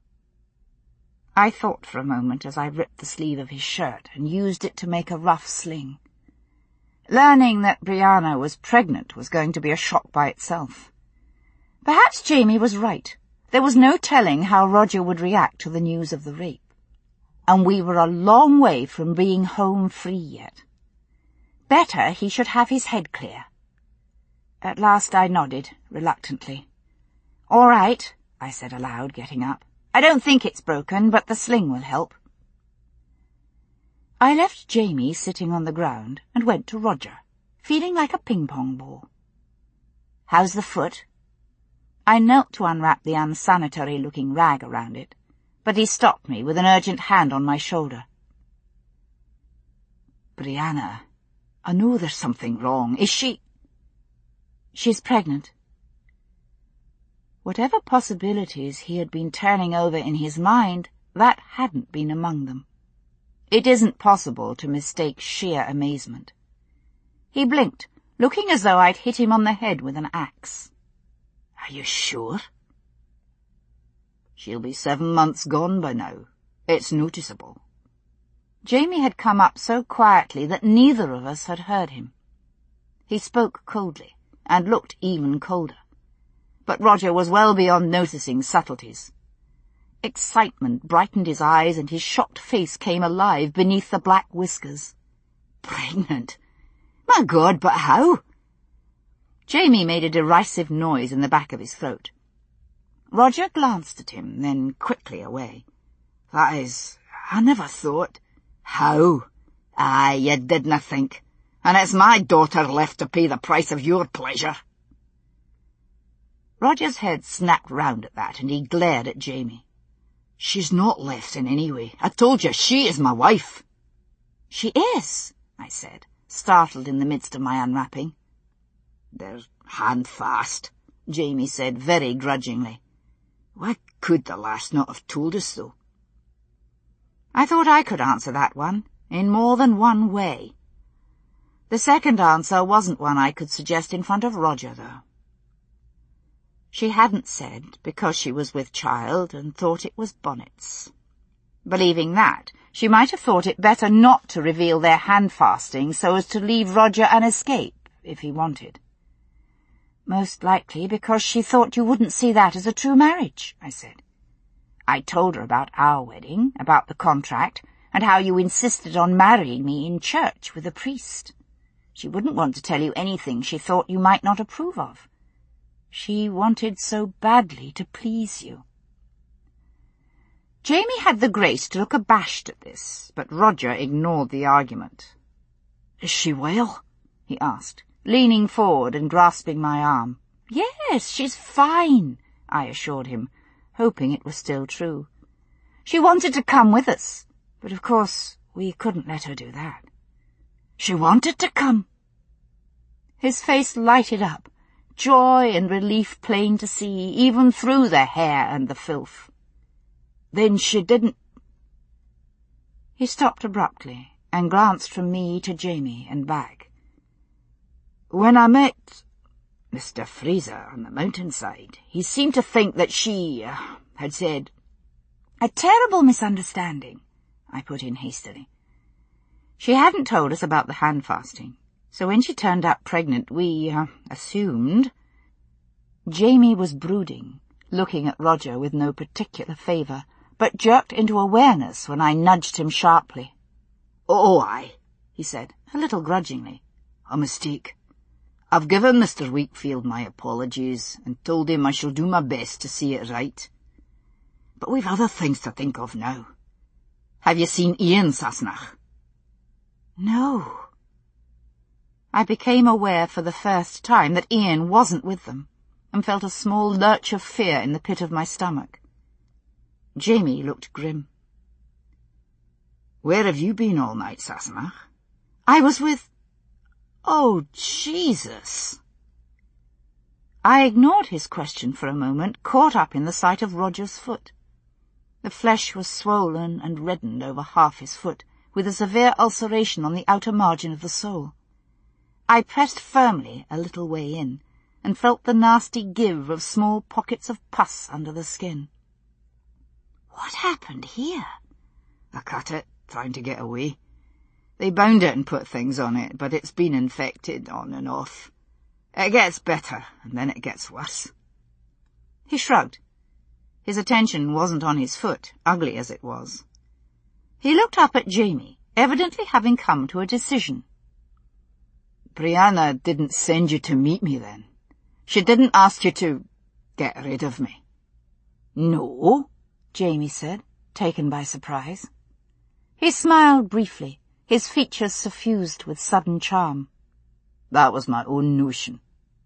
I thought for a moment as I ripped the sleeve of his shirt and used it to make a rough sling. Learning that Brianna was pregnant was going to be a shock by itself. Perhaps Jamie was right. There was no telling how Roger would react to the news of the rape. And we were a long way from being home free yet. Better he should have his head clear. At last I nodded, reluctantly. "All right," I said aloud, getting up. "I don't think it's broken, but the sling will help." I left Jamie sitting on the ground and went to Roger, feeling like a ping-pong ball. "How's the foot?" I knelt to unwrap the unsanitary-looking rag around it, but he stopped me with an urgent hand on my shoulder. "Brianna, I know there's something wrong. Is she—" "She's pregnant." Whatever possibilities he had been turning over in his mind, that hadn't been among them. It isn't possible to mistake sheer amazement. He blinked, looking as though I'd hit him on the head with an axe. "Are you sure?" "She'll be seven months gone by now. It's noticeable." Jamie had come up so quietly that neither of us had heard him. He spoke coldly, and looked even colder. But Roger was well beyond noticing subtleties. Excitement brightened his eyes and his shocked face came alive beneath the black whiskers. Pregnant? My God, but how? Jamie made a derisive noise in the back of his throat. Roger glanced at him, then quickly away. That is, I never thought. How? Aye, you didna think. And it's my daughter left to pay the price of your pleasure. Roger's head snapped round at that, and he glared at Jamie. She's not left in any way. I told you, she is my wife. She is, I said, startled in the midst of my unwrapping. They're handfast, Jamie said very grudgingly. Why could the lass not have told us, though? I thought I could answer that one, in more than one way. The second answer wasn't one I could suggest in front of Roger, though. She hadn't said because she was with child and thought it was bonnets. Believing that, she might have thought it better not to reveal their hand-fasting so as to leave Roger an escape, if he wanted. Most likely because she thought you wouldn't see that as a true marriage, I said. I told her about our wedding, about the contract, and how you insisted on marrying me in church with a priest. She wouldn't want to tell you anything she thought you might not approve of. She wanted so badly to please you. Jamie had the grace to look abashed at this, but Roger ignored the argument. Is she well? He asked, leaning forward and grasping my arm. Yes, she's fine, I assured him, hoping it was still true. She wanted to come with us, but of course we couldn't let her do that. She wanted to come? His face lighted up, joy and relief plain to see, even through the hair and the filth. Then she didn't... He stopped abruptly and glanced from me to Jamie and back. When I met Mister Fraser on the mountainside, he seemed to think that she uh, had said... A terrible misunderstanding, I put in hastily. She hadn't told us about the hand-fasting, so when she turned up pregnant, we uh, assumed... Jamie was brooding, looking at Roger with no particular favour, but jerked into awareness when I nudged him sharply. Oh, aye, he said, a little grudgingly. A mistake. I've given Mister Wakefield my apologies and told him I shall do my best to see it right. But we've other things to think of now. Have you seen Ian, Sassenach? No. I became aware for the first time that Ian wasn't with them, and felt a small lurch of fear in the pit of my stomach. Jamie looked grim. Where have you been all night, Sassenach? I was with... Oh, Jesus! I ignored his question for a moment, caught up in the sight of Roger's foot. The flesh was swollen and reddened over half his foot, with a severe ulceration on the outer margin of the sole. I pressed firmly a little way in, and felt the nasty give of small pockets of pus under the skin. What happened here? I cut it, trying to get away. They bound it and put things on it, but it's been infected on and off. It gets better, and then it gets worse. He shrugged. His attention wasn't on his foot, ugly as it was. He looked up at Jamie, evidently having come to a decision. Brianna didn't send you to meet me, then? She didn't ask you to get rid of me? No, Jamie said, taken by surprise. He smiled briefly, his features suffused with sudden charm. That was my own notion.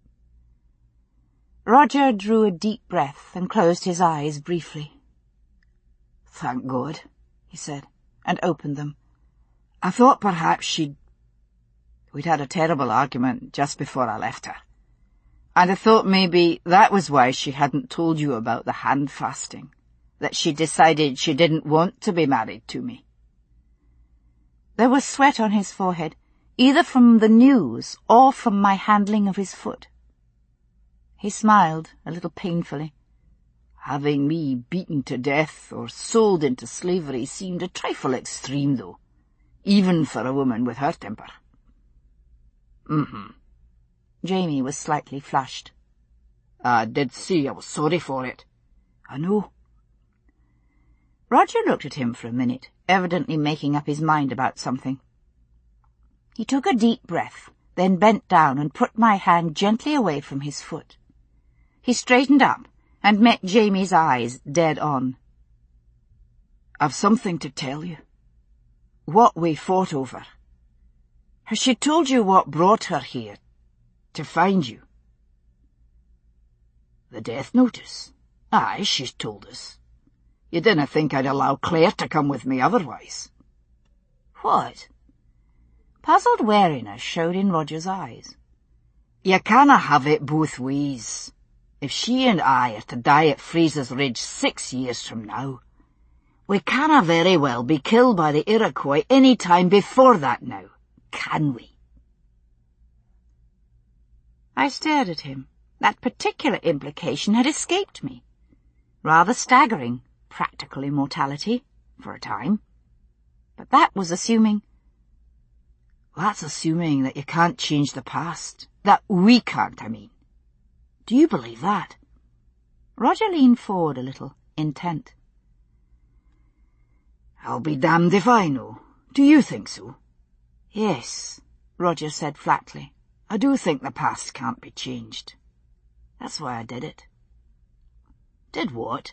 Roger drew a deep breath and closed his eyes briefly. Thank God, he said, and opened them. I thought perhaps she'd... We'd had a terrible argument just before I left her. And I thought maybe that was why she hadn't told you about the hand-fasting, that she decided she didn't want to be married to me. There was sweat on his forehead, either from the news or from my handling of his foot. He smiled a little painfully. Having me beaten to death or sold into slavery seemed a trifle extreme, though, even for a woman with her temper. Mm-hmm. Jamie was slightly flushed. I did say I was sorry for it. I know. Roger looked at him for a minute, evidently making up his mind about something. He took a deep breath, then bent down and put my hand gently away from his foot. He straightened up and met Jamie's eyes dead on. "I've something to tell you. What we fought over. Has she told you what brought her here? To find you?" "The death notice? Aye, she's told us. You didn't think I'd allow Claire to come with me otherwise." "What?" Puzzled wariness showed in Roger's eyes. "You canna have it both ways. If she and I are to die at Fraser's Ridge six years from now, we canna very well be killed by the Iroquois any time before that now, can we?" I stared at him. That particular implication had escaped me. Rather staggering, practical immortality, for a time. But that was assuming... That's assuming that you can't change the past. That we can't, I mean. Do you believe that? Roger leaned forward a little, intent. "I'll be damned if I know. Do you think so?" "Yes," Roger said flatly. "I do think the past can't be changed. That's why I did it." "Did what?"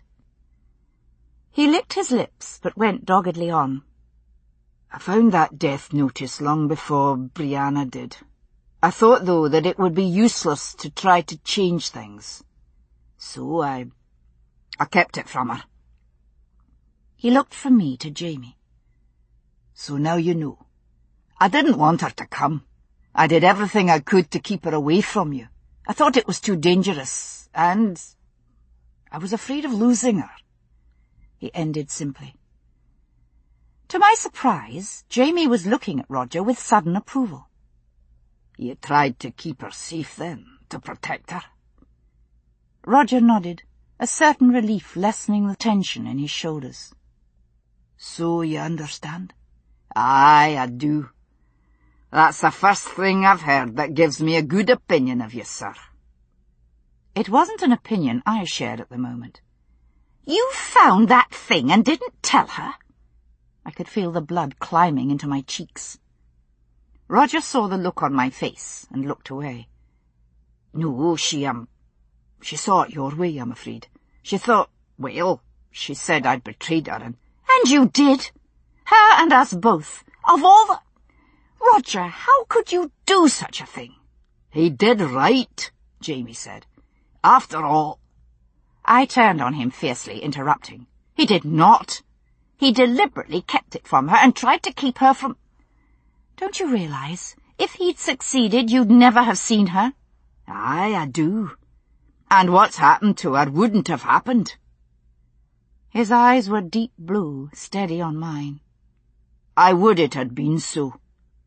He licked his lips, but went doggedly on. "I found that death notice long before Brianna did. I thought, though, that it would be useless to try to change things. So I... I kept it from her." He looked from me to Jamie. "So now you know. I didn't want her to come. I did everything I could to keep her away from you. I thought it was too dangerous, and I was afraid of losing her," he ended simply. To my surprise, Jamie was looking at Roger with sudden approval. "You tried to keep her safe then, to protect her?" Roger nodded, a certain relief lessening the tension in his shoulders. "So you understand?" "Aye, I do. That's the first thing I've heard that gives me a good opinion of you, sir." It wasn't an opinion I shared at the moment. "You found that thing and didn't tell her?" I could feel the blood climbing into my cheeks. Roger saw the look on my face and looked away. "No, she, um, she saw it your way, I'm afraid. She thought, well, she said I'd betrayed her and—" "And you did? Her and us both, of all the... Roger, how could you do such a thing?" "He did right," Jamie said. "After all—" I turned on him fiercely, interrupting. "He did not. He deliberately kept it from her and tried to keep her from... Don't you realize, if he'd succeeded, you'd never have seen her?" "Aye, I do. And what's happened to her wouldn't have happened." His eyes were deep blue, steady on mine. "I would it had been so."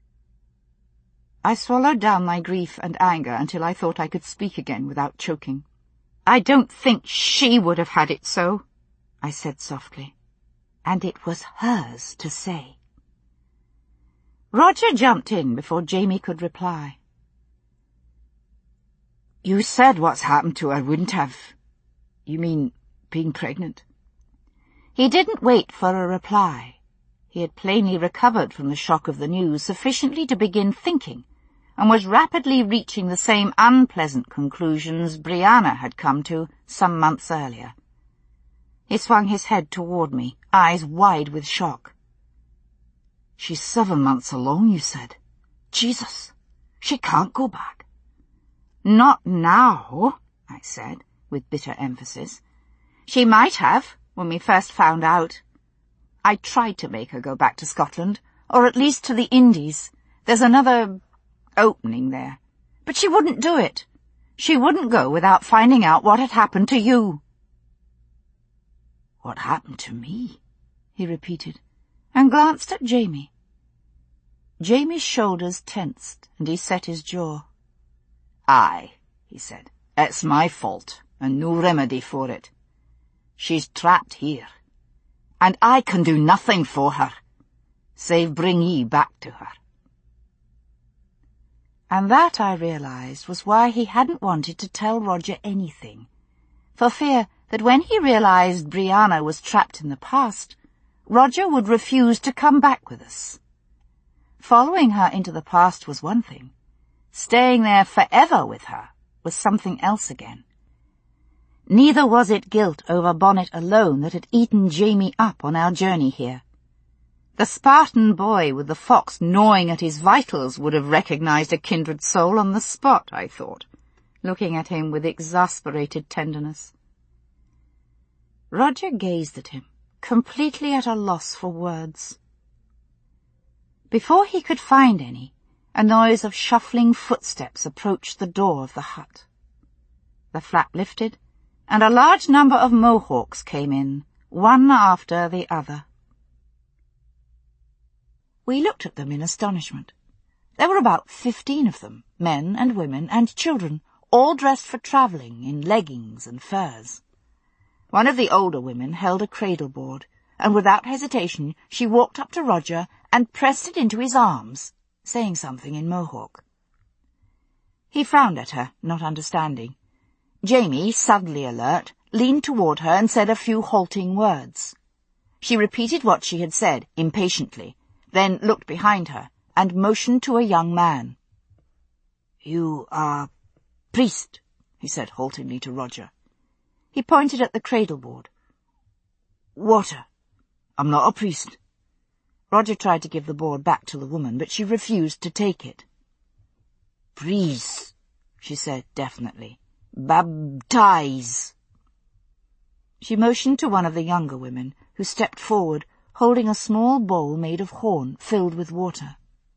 I swallowed down my grief and anger until I thought I could speak again without choking. "I don't think she would have had it so," I said softly. And it was hers to say. Roger jumped in before Jamie could reply. "You said what's happened to her wouldn't have... You mean being pregnant?" He didn't wait for a reply. He had plainly recovered from the shock of the news sufficiently to begin thinking, and was rapidly reaching the same unpleasant conclusions Brianna had come to some months earlier. He swung his head toward me, eyes wide with shock. "She's seven months along, you said. Jesus, she can't go back." "Not now," I said, with bitter emphasis. "She might have, when we first found out. I tried to make her go back to Scotland, or at least to the Indies. There's another opening there. But she wouldn't do it. She wouldn't go without finding out what had happened to you." "What happened to me?" he repeated, and glanced at Jamie. Jamie's shoulders tensed, and he set his jaw. "Aye," he said, "it's my fault, and no remedy for it. She's trapped here, and I can do nothing for her, save bring ye back to her." And that, I realized, was why he hadn't wanted to tell Roger anything, for fear that when he realized Brianna was trapped in the past, Roger would refuse to come back with us. Following her into the past was one thing. Staying there forever with her was something else again. Neither was it guilt over Bonnet alone that had eaten Jamie up on our journey here. The Spartan boy with the fox gnawing at his vitals would have recognized a kindred soul on the spot, I thought, looking at him with exasperated tenderness. Roger gazed at him, completely at a loss for words. Before he could find any, a noise of shuffling footsteps approached the door of the hut. The flap lifted, and a large number of Mohawks came in, one after the other. We looked at them in astonishment. There were about fifteen of them, men and women and children, all dressed for travelling in leggings and furs. One of the older women held a cradle board, and without hesitation she walked up to Roger and pressed it into his arms, saying something in Mohawk. He frowned at her, not understanding. Jamie, suddenly alert, leaned toward her and said a few halting words. She repeated what she had said, impatiently, then looked behind her and motioned to a young man. "You are priest," he said haltingly to Roger. He pointed at the cradle-board. "Water. I'm not a priest." Roger tried to give the board back to the woman, but she refused to take it. "Priest," she said definitely. "Baptize." She motioned to one of the younger women, who stepped forward, holding a small bowl made of horn filled with water.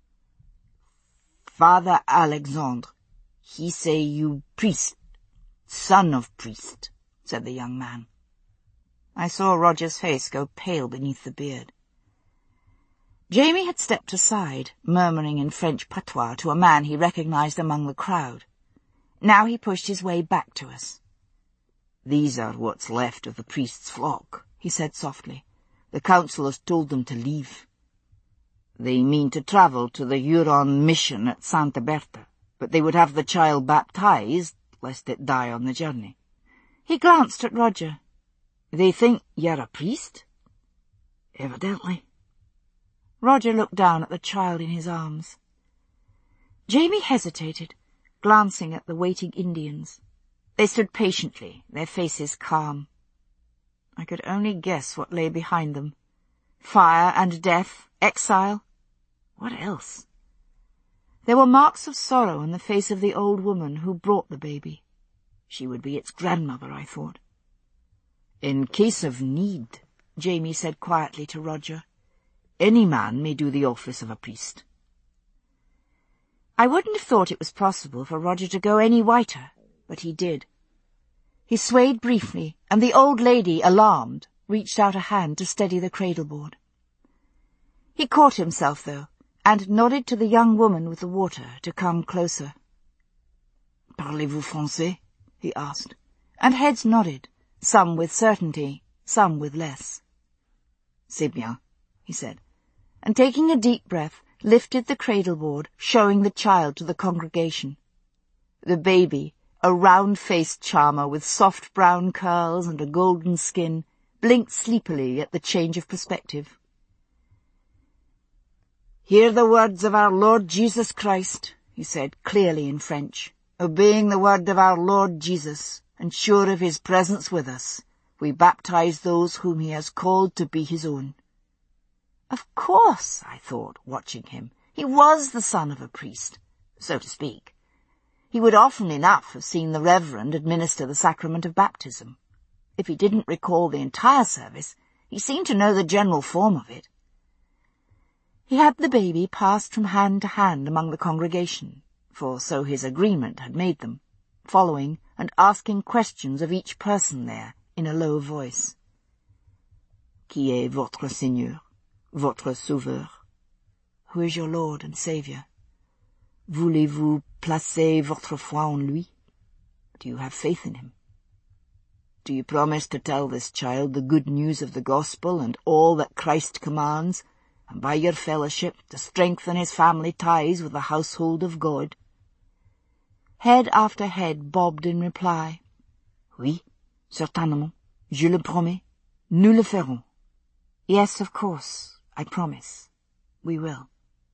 "Father Alexandre, he say you priest, son of priest," said the young man. I saw Roger's face go pale beneath the beard. Jamie had stepped aside, murmuring in French patois to a man he recognized among the crowd. Now he pushed his way back to us. "These are what's left of the priest's flock," he said softly. "The council has told them to leave. They mean to travel to the Huron mission at Santa Berta, but they would have the child baptized, lest it die on the journey." He glanced at Roger. "They think you're a priest?" "Evidently." Roger looked down at the child in his arms. Jamie hesitated, glancing at the waiting Indians. They stood patiently, their faces calm. I could only guess what lay behind them. Fire and death, exile. What else? There were marks of sorrow on the face of the old woman who brought the baby. She would be its grandmother, I thought. "In case of need," Jamie said quietly to Roger, "any man may do the office of a priest." I wouldn't have thought it was possible for Roger to go any whiter, but he did. He swayed briefly, and the old lady, alarmed, reached out a hand to steady the cradle-board. He caught himself, though, and nodded to the young woman with the water to come closer. "Parlez-vous français?" he asked, and heads nodded, some with certainty, some with less. "C'est bien," he said, and taking a deep breath, lifted the cradle-board, showing the child to the congregation. The baby, a round-faced charmer with soft brown curls and a golden skin, blinked sleepily at the change of perspective. "Hear the words of our Lord Jesus Christ," he said clearly in French. "Obeying the word of our Lord Jesus, and sure of his presence with us, we baptize those whom he has called to be his own." Of course, I thought, watching him. He was the son of a priest, so to speak. He would often enough have seen the reverend administer the sacrament of baptism. If he didn't recall the entire service, he seemed to know the general form of it. He had the baby passed from hand to hand among the congregation, for so his agreement had made them, following and asking questions of each person there in a low voice. "Qui est votre Seigneur? Votre Sauveur? Who is your Lord and Saviour? Voulez-vous placer votre foi en lui? Do you have faith in him? Do you promise to tell this child the good news of the gospel and all that Christ commands, and by your fellowship to strengthen his family ties with the household of God?" Head after head bobbed in reply. "Oui, certainement," Je le promets. Nous le ferons. Yes, of course. I promise. We will.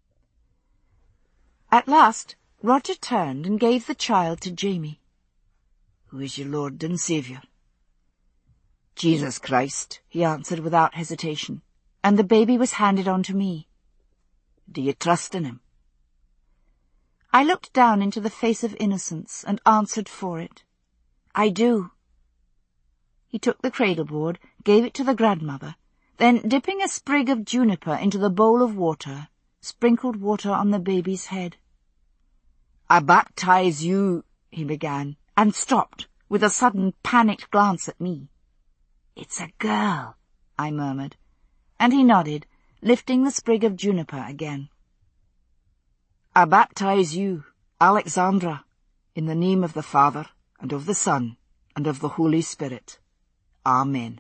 At last, Roger turned and gave the child to Jamie. Who is your Lord and Saviour? Jesus Christ, he answered without hesitation, and the baby was handed on to me. Do you trust in him? I looked down into the face of innocence and answered for it. I do. He took the cradle-board, gave it to the grandmother, then, dipping a sprig of juniper into the bowl of water, sprinkled water on the baby's head. I baptize you, he began, and stopped, with a sudden panicked glance at me. It's a girl, I murmured, and he nodded, lifting the sprig of juniper again. I baptize you, Alexandra, in the name of the Father, and of the Son, and of the Holy Spirit. Amen.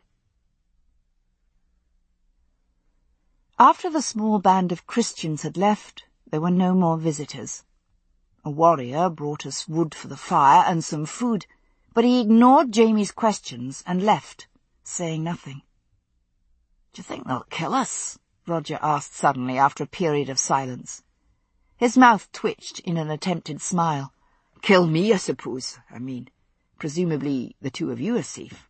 After the small band of Christians had left, there were no more visitors. A warrior brought us wood for the fire and some food, but he ignored Jamie's questions and left, saying nothing. Do you think they'll kill us? Roger asked suddenly after a period of silence. His mouth twitched in an attempted smile. Kill me, I suppose. I mean, presumably the two of you are safe.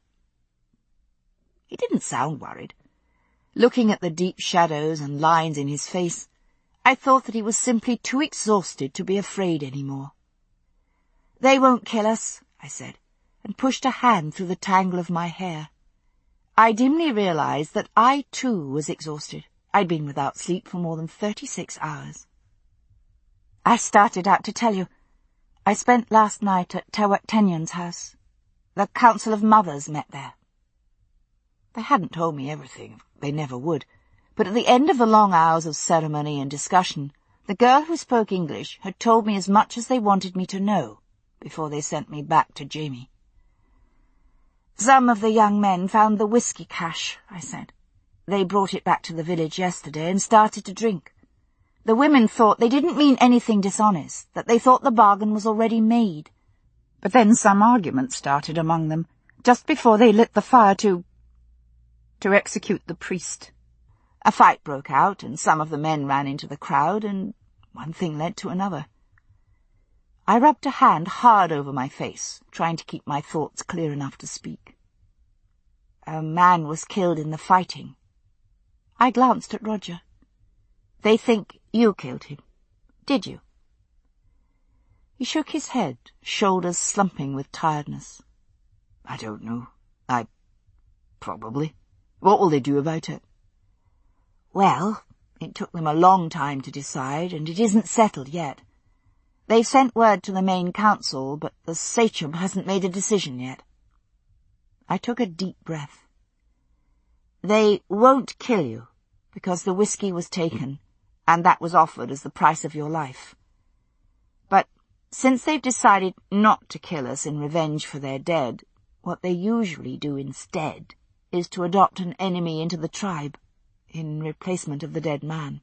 He didn't sound worried. Looking at the deep shadows and lines in his face, I thought that he was simply too exhausted to be afraid any more. They won't kill us, I said, and pushed a hand through the tangle of my hair. I dimly realized that I, too, was exhausted. I'd been without sleep for more than thirty-six hours. I started out to tell you. I spent last night at Tewak Tenyon's house. The Council of Mothers met there. They hadn't told me everything. They never would. But at the end of the long hours of ceremony and discussion, the girl who spoke English had told me as much as they wanted me to know before they sent me back to Jamie. Some of the young men found the whiskey cache, I said. They brought it back to the village yesterday and started to drink. The women thought they didn't mean anything dishonest, that they thought the bargain was already made. But then some argument started among them, just before they lit the fire to... to execute the priest. A fight broke out, and some of the men ran into the crowd, and one thing led to another. I rubbed a hand hard over my face, trying to keep my thoughts clear enough to speak. A man was killed in the fighting. I glanced at Roger. They think you killed him. Did you? He shook his head, shoulders slumping with tiredness. I don't know. I... probably. What will they do about it? Well, it took them a long time to decide, and it isn't settled yet. They've sent word to the main council, but the sachem hasn't made a decision yet. I took a deep breath. They won't kill you, because the whiskey was taken, and that was offered as the price of your life. But since they've decided not to kill us in revenge for their dead, what they usually do instead is to adopt an enemy into the tribe, in replacement of the dead man.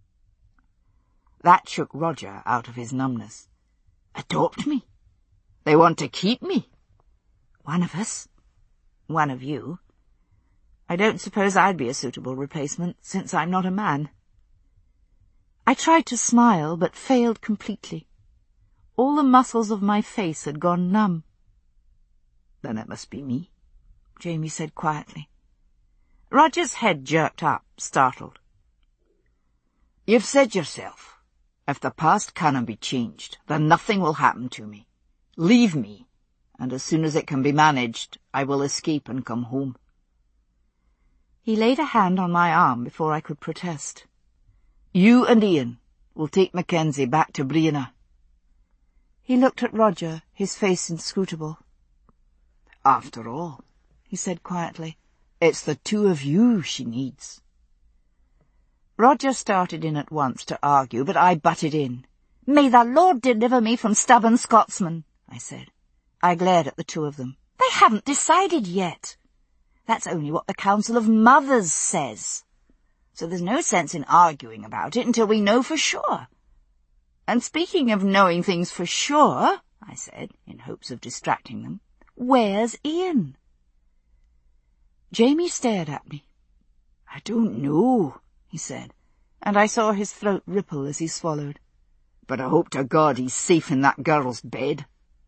That shook Roger out of his numbness. Adopt me? They want to keep me? One of us. One of you. I don't suppose I'd be a suitable replacement, since I'm not a man. I tried to smile, but failed completely. All the muscles of my face had gone numb. Then it must be me, Jamie said quietly. Roger's head jerked up, startled. You've said yourself, if the past cannot be changed, then nothing will happen to me. Leave me, and as soon as it can be managed, I will escape and come home. He laid a hand on my arm before I could protest. You and Ian will take Mackenzie back to Brianna. He looked at Roger, his face inscrutable. After all, he said quietly, it's the two of you she needs. Roger started in at once to argue, but I butted in. May the Lord deliver me from stubborn Scotsmen, I said. I glared at the two of them. They haven't decided yet. That's only what the Council of Mothers says. So there's no sense in arguing about it until we know for sure. And speaking of knowing things for sure, I said, in hopes of distracting them, where's Ian? Jamie stared at me. "I don't know," he said, and I saw his throat ripple as he swallowed. "But I hope to God he's safe in that girl's bed."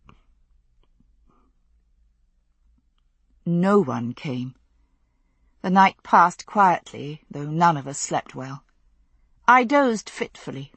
No one came. The night passed quietly, though none of us slept well. I dozed fitfully,